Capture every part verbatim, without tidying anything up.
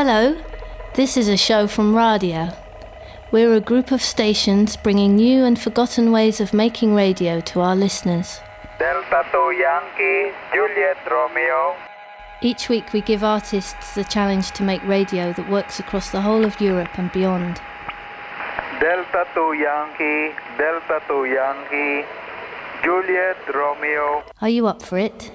Hello, this is a show from Radio. We're a group of stations bringing new and forgotten ways of making radio to our listeners. Delta two Yankee, Juliet Romeo. Each week we give artists the challenge to make radio that works across the whole of Europe and beyond. Delta two Yankee, Delta two Yankee, Juliet Romeo. Are you up for it?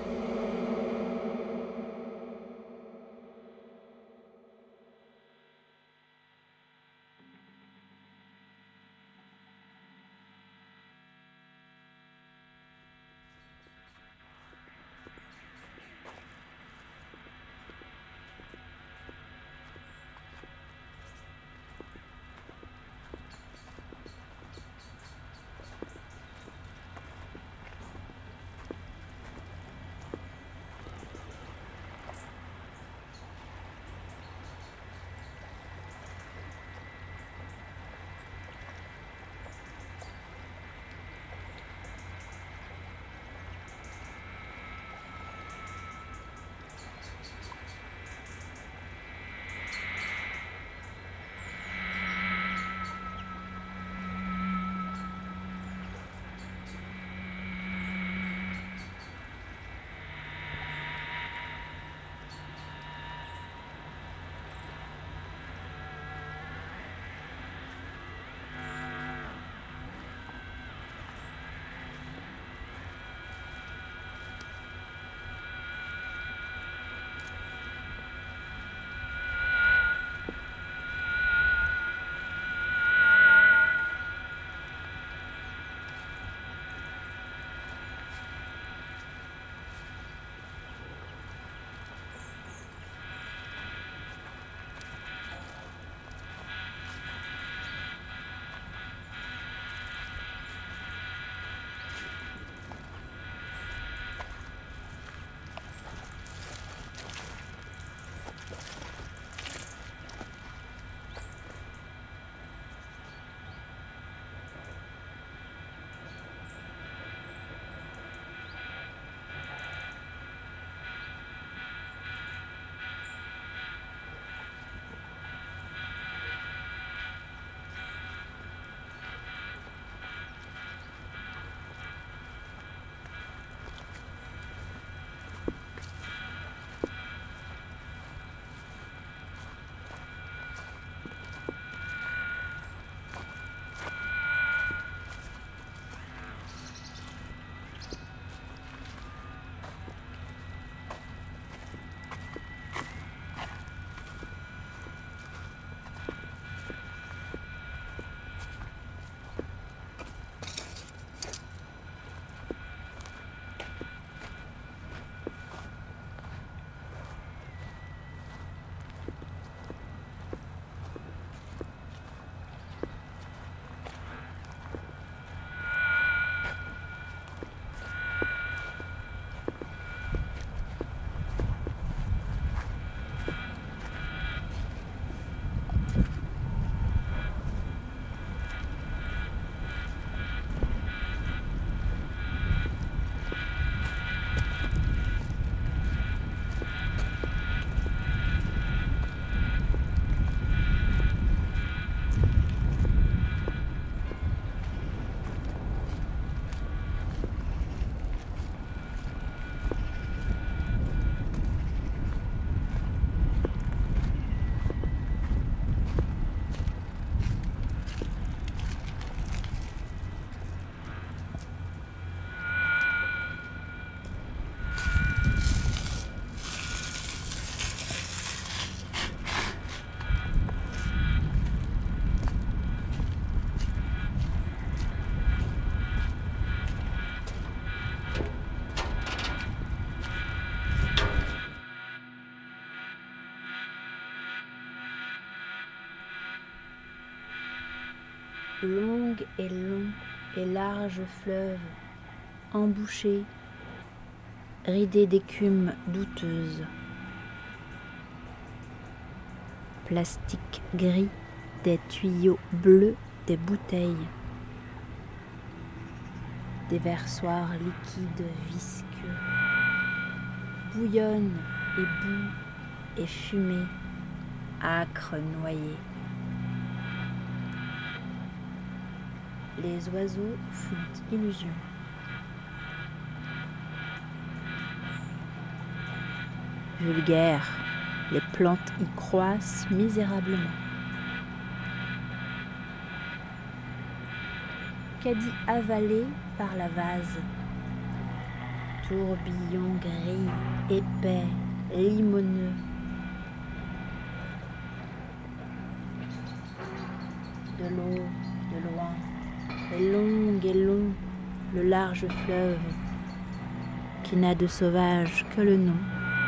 Longue et long et large fleuve, embouché, ridé d'écume douteuse. Plastique gris, des tuyaux bleus, des bouteilles. Déversoirs liquides visqueux. Bouillonnent et boue et fumée, âcre noyer. Les oiseaux font illusion. Vulgaire, les plantes y croissent misérablement. Caddie avalé par la vase. Tourbillon gris, épais, limoneux. De l'eau, de loin, et long et long, le large fleuve, qui n'a de sauvage que le nom.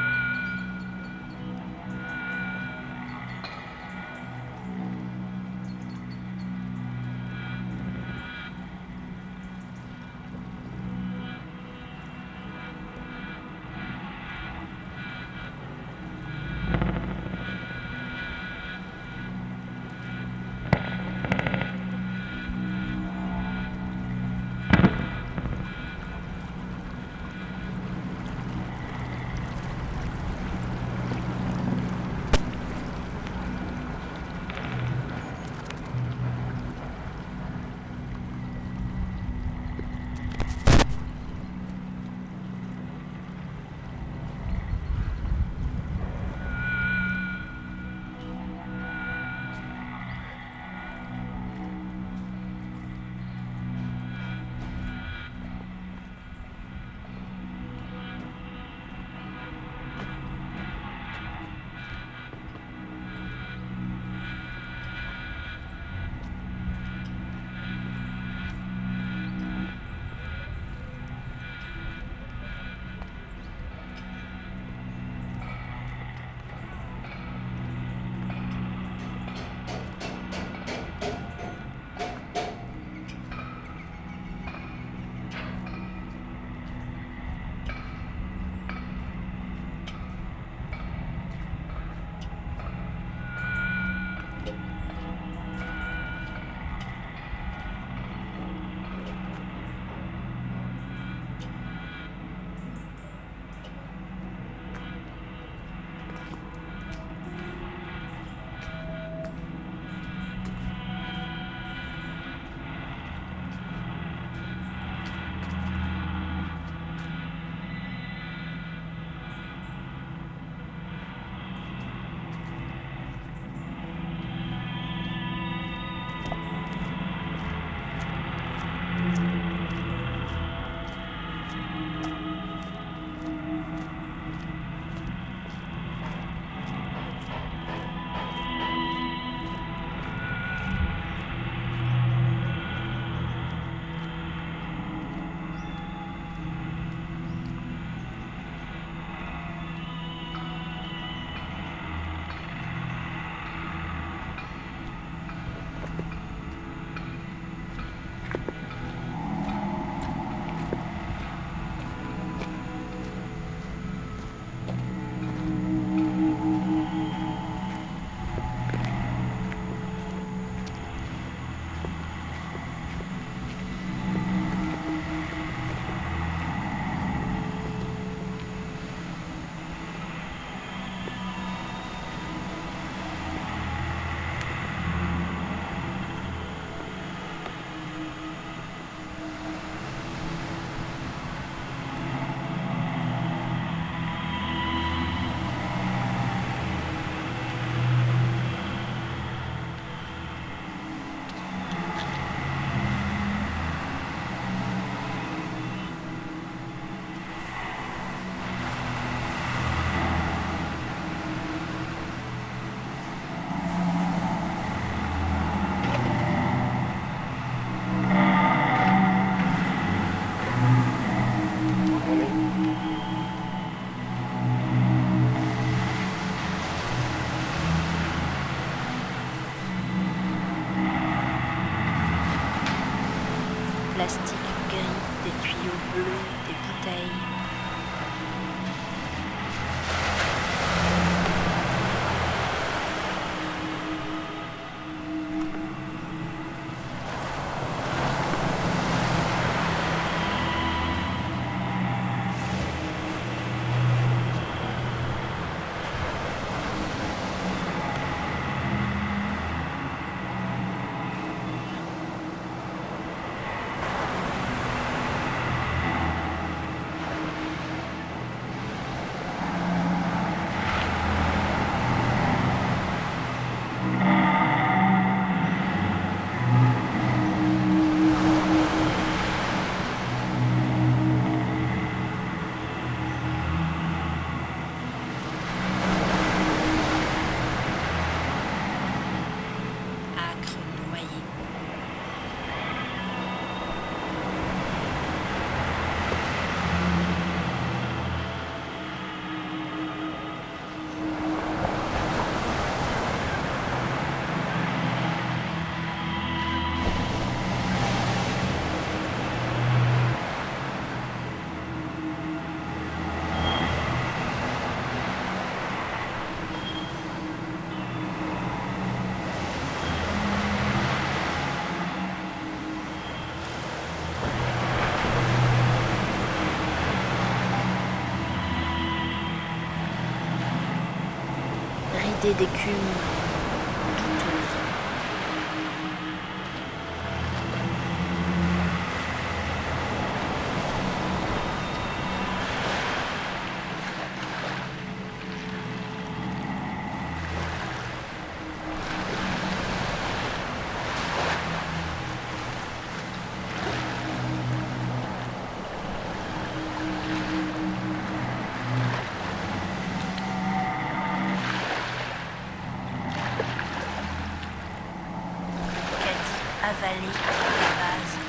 Plastique gris, des tuyaux bleus, des bouteilles. idée d'écume douteuse. Avalé la base.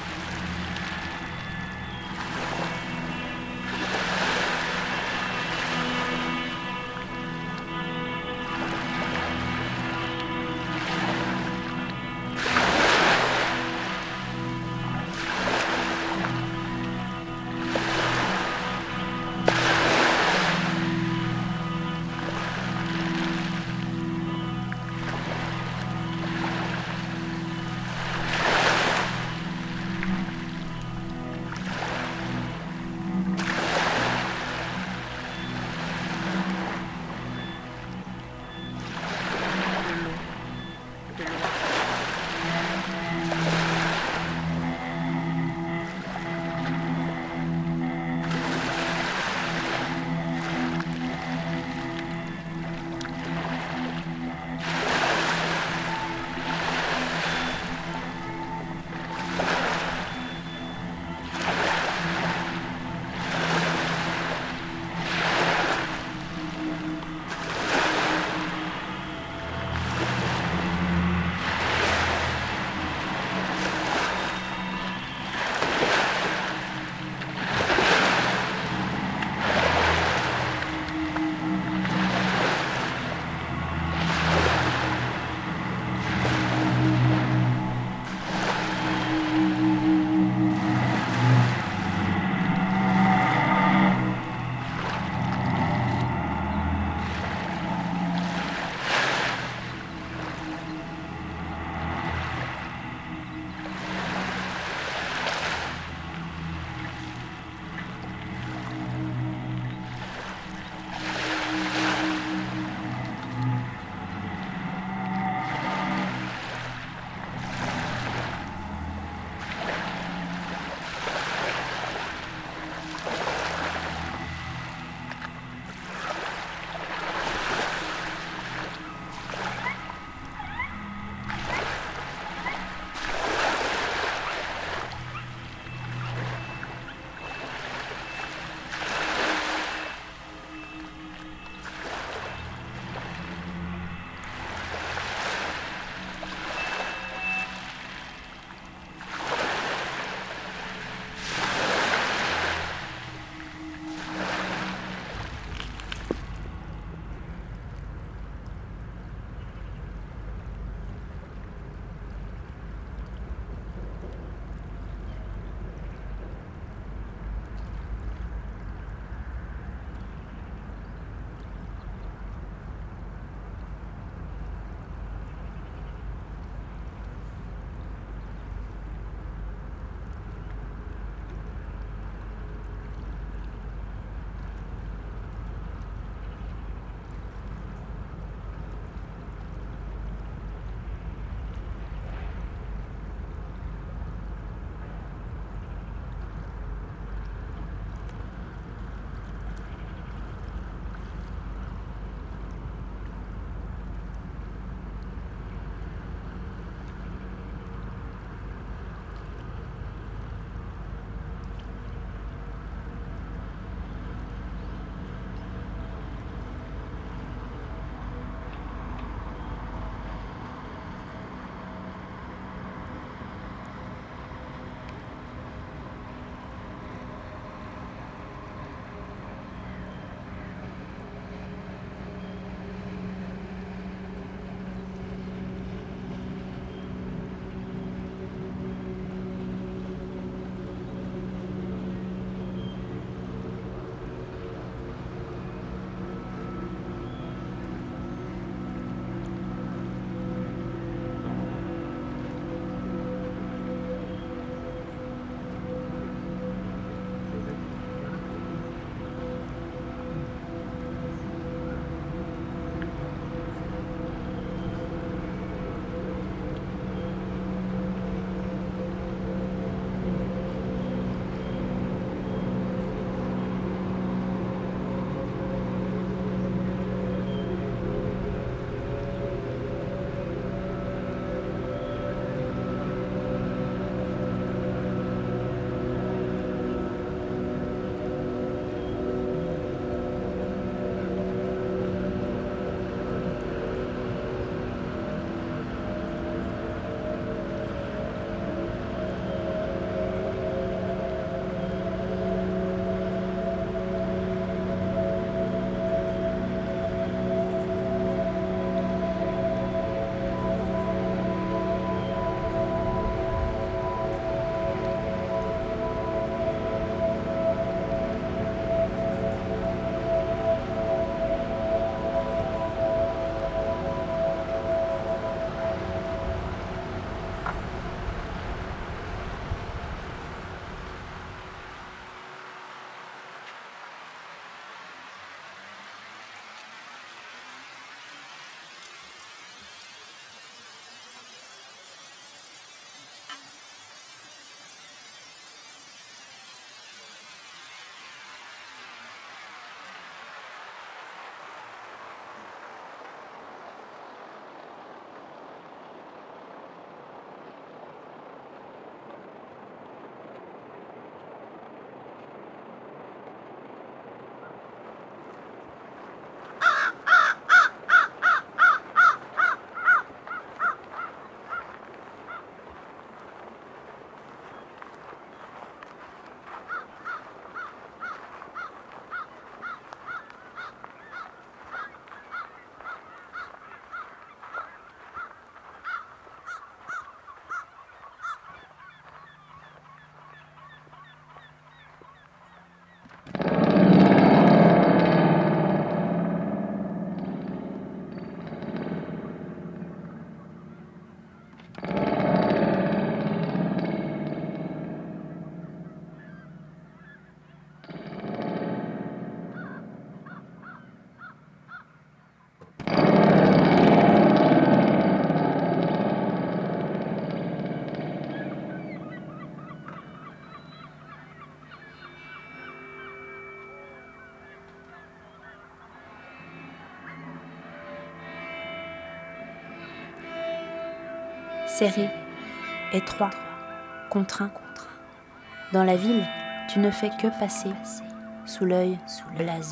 serré, étroit, contraint. Dans la ville, tu ne fais que passer sous l'œil blasé.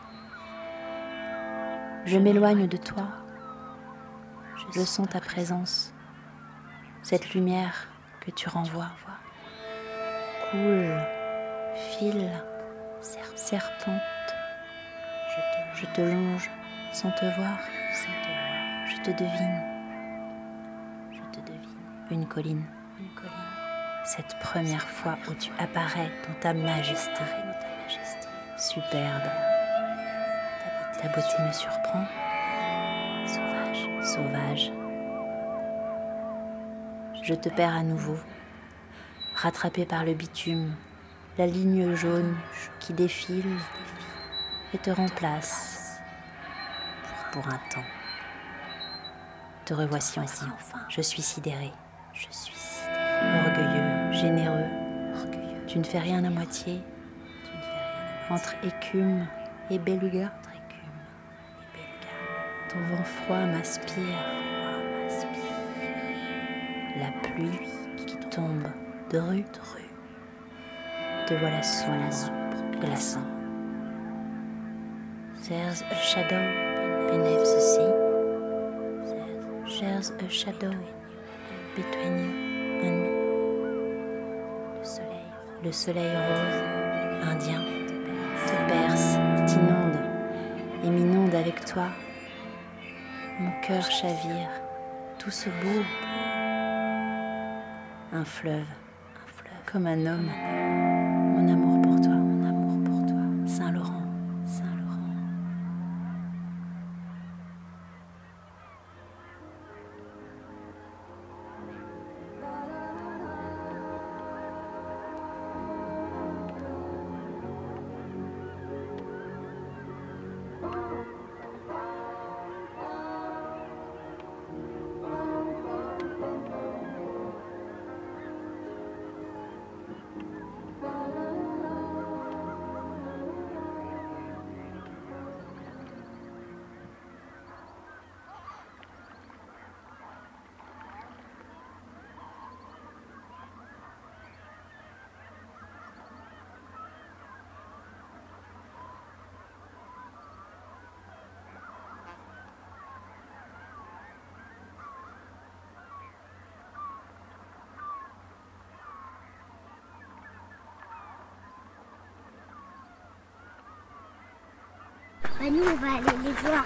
Je m'éloigne de toi, je sens ta présence, cette lumière que tu renvoies. Coule, file, serpente, je te longe sans te voir, je te devine, une colline, cette première fois où tu apparais dans ta majesté, superbe. Ta beauté me surprend, sauvage, sauvage. Je te perds à nouveau, rattrapé par le bitume, la ligne jaune qui défile et te remplace pour un temps. Te revoici enfin, je suis sidéré, je suis sidéré. Orgueilleux, généreux, orgueilleux. Tu ne fais rien à moitié, entre écume et beluga. Ton vent froid m'aspire, la pluie qui tombe de rue, te voilà sombre, glaçant. There's a shadow beneath the sea. There's a shadow between you and me. Le soleil, le soleil rose, indien, te perce, t'inonde et m'inonde avec toi. Mon cœur chavire, tout ce beau. Un fleuve, un fleuve, comme un homme. Mon amour pour toi, mon amour pour toi. Saint-Laurent, Saint-Laurent. Bah nous on va aller les voir.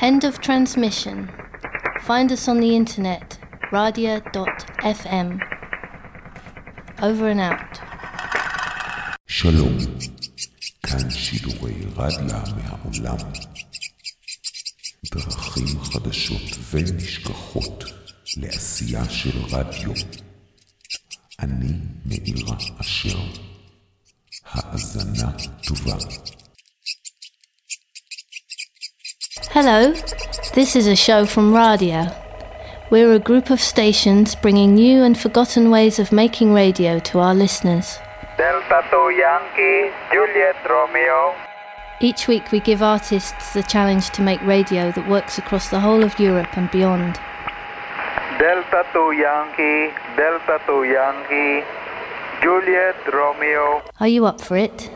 End of transmission. Find us on the internet, radia dot f m. Over and out. שלום, כאן שידורי רדיה מהעולם. דרכים חדשות ונשכחות לעשייה של רדיו. אני מאירה אשר. האזנה טובה. Hello, this is a show from Radia. We're a group of stations bringing new and forgotten ways of making radio to our listeners. Delta two Yankee, Juliet Romeo. Each week we give artists the challenge to make radio that works across the whole of Europe and beyond. Delta two Yankee, Delta two Yankee, Juliet Romeo. Are you up for it?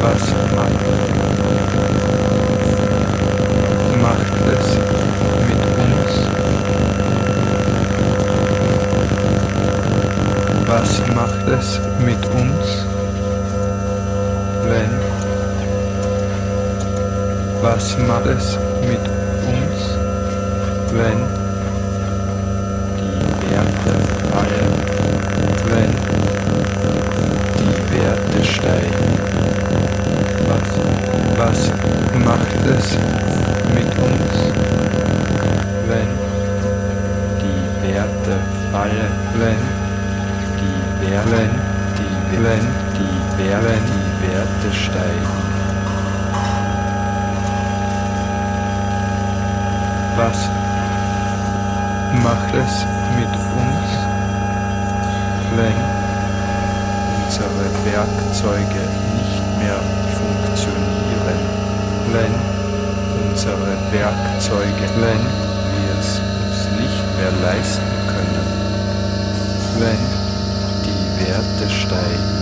Was macht, macht es mit uns? Was macht es mit uns, wenn? Was macht es mit uns, wenn die Werte fallen, wenn die Werte steigen? Was, was macht es mit uns, wenn die Werte fallen, wenn die Werte, wenn die, wenn die Werte, die Werte steigen? Was macht es mit uns, wenn unsere Werkzeuge nicht mehr funktionieren, wenn unsere Werkzeuge, wenn wir es uns nicht mehr leisten können, wenn die Werte steigen,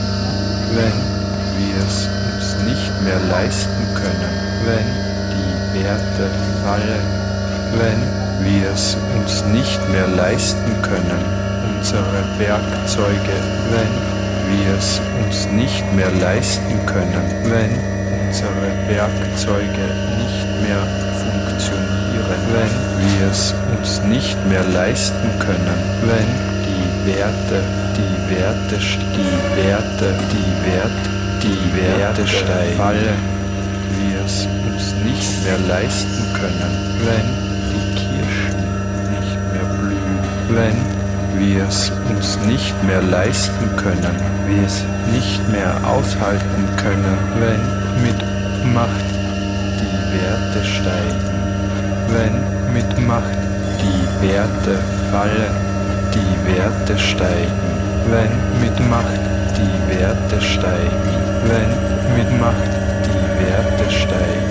wenn wir es uns nicht mehr leisten können, wenn die Werte fallen, wenn wir es uns nicht mehr leisten können, unsere Werkzeuge, wenn wir es uns nicht mehr leisten können, wenn unsere Werkzeuge nicht mehr funktionieren, wenn wir es uns nicht mehr leisten können, wenn die Werte, die Werte, die Werte, die Werte, die Werte steigen, fallen, wir es uns nicht mehr leisten können, wenn die Kirschen nicht mehr blühen, wenn wir es uns nicht mehr leisten können, wir es nicht mehr aushalten können, wenn mit Macht die Werte steigen, wenn mit Macht die Werte fallen, die Werte steigen, wenn mit Macht die Werte steigen, wenn mit Macht die Werte steigen,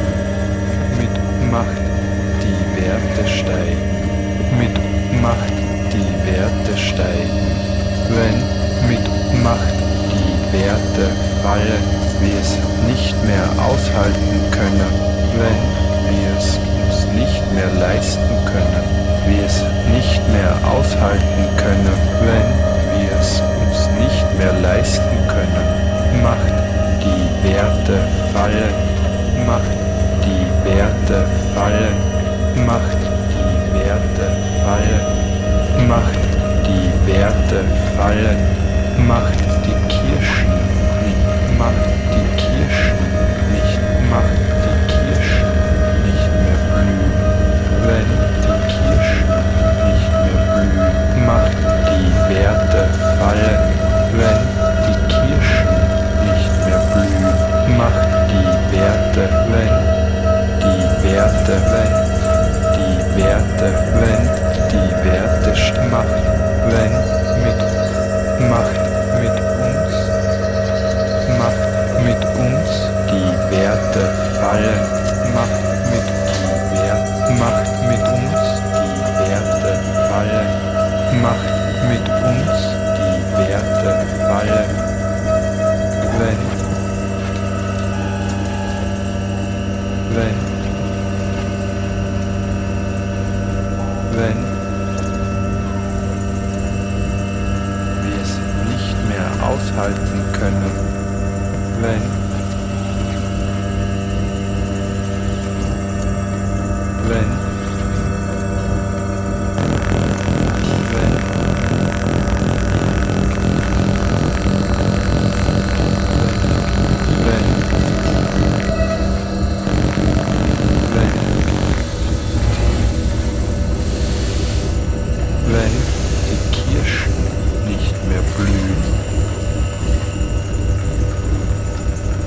mit Macht die Werte steigen, mit Macht die Werte steigen, wenn mit Macht die Werte fallen, wir es nicht mehr aushalten können, wenn wir es uns nicht mehr leisten können, wir es nicht mehr aushalten können, wenn wir es uns nicht mehr leisten können, macht die Werte fallen, macht die Werte fallen, macht die Werte fallen, macht die Werte fallen, macht die Kirschen nicht, macht die Kirschen nicht, macht die Kirschen nicht mehr blühen, wenn die Kirschen nicht mehr blühen, macht die Werte fallen, wenn die Kirschen nicht mehr blühen, macht die Werte, wenn die Werte, wenn die Werte, wenn die Werte macht, wenn mit Macht mit uns, Macht mit uns, die Werte fallen, Macht mit die Werte, Macht mit uns, die Werte fallen, Macht mit uns, die Werte fallen, wenn, wenn, wenn wir es nicht mehr aushalten können, wenn wenn wenn wenn wenn wenn die Kirschen nicht mehr blühen,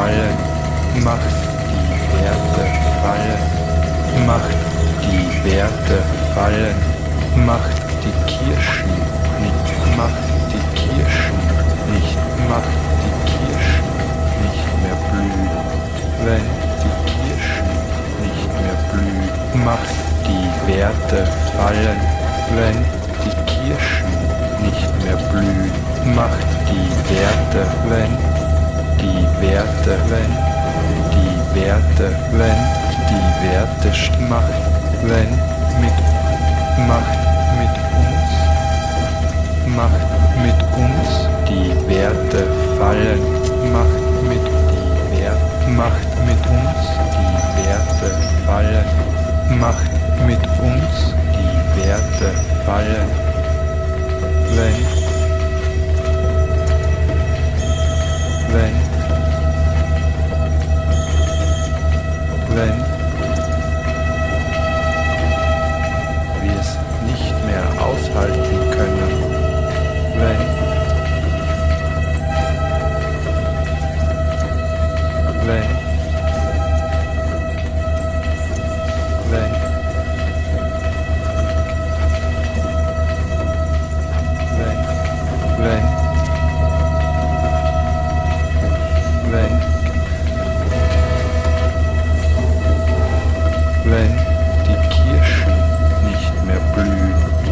fallen, macht die Werte fallen, macht die Werte fallen, macht die Kirschen nicht, macht die Kirschen nicht, macht die Kirschen nicht mehr blühen, wenn die Kirschen nicht mehr blühen, macht die Werte fallen, wenn die Kirschen nicht mehr blühen, macht die Werte, wenn die Werte, wenn die Werte, wenn die Werte macht, wenn mit macht mit uns, macht mit uns die Werte fallen, macht mit die Werte, macht mit uns die Werte fallen, macht mit uns die Werte fallen, wenn, wenn, wenn wir es nicht mehr aushalten können, wenn, wenn, wenn, wenn, wenn, wenn, wenn die Kirschen nicht mehr blühen.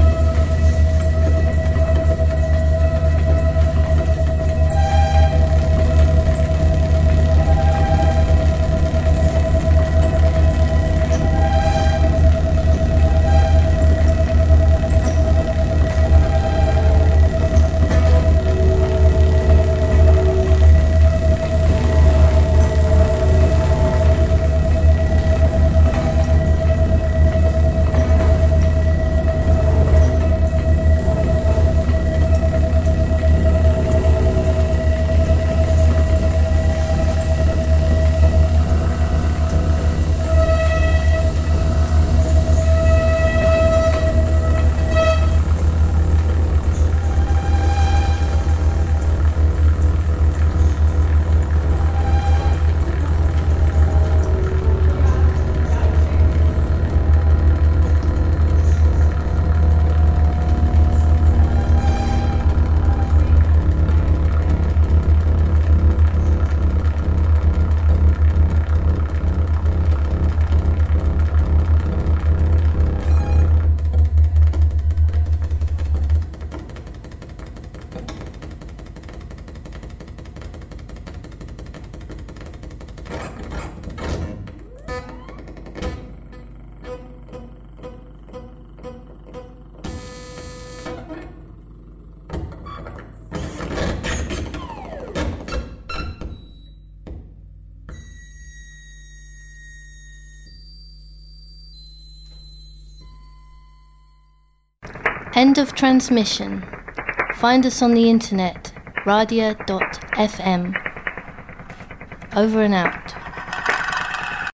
End of transmission. Find us on the internet, radia dot f m. Over and out.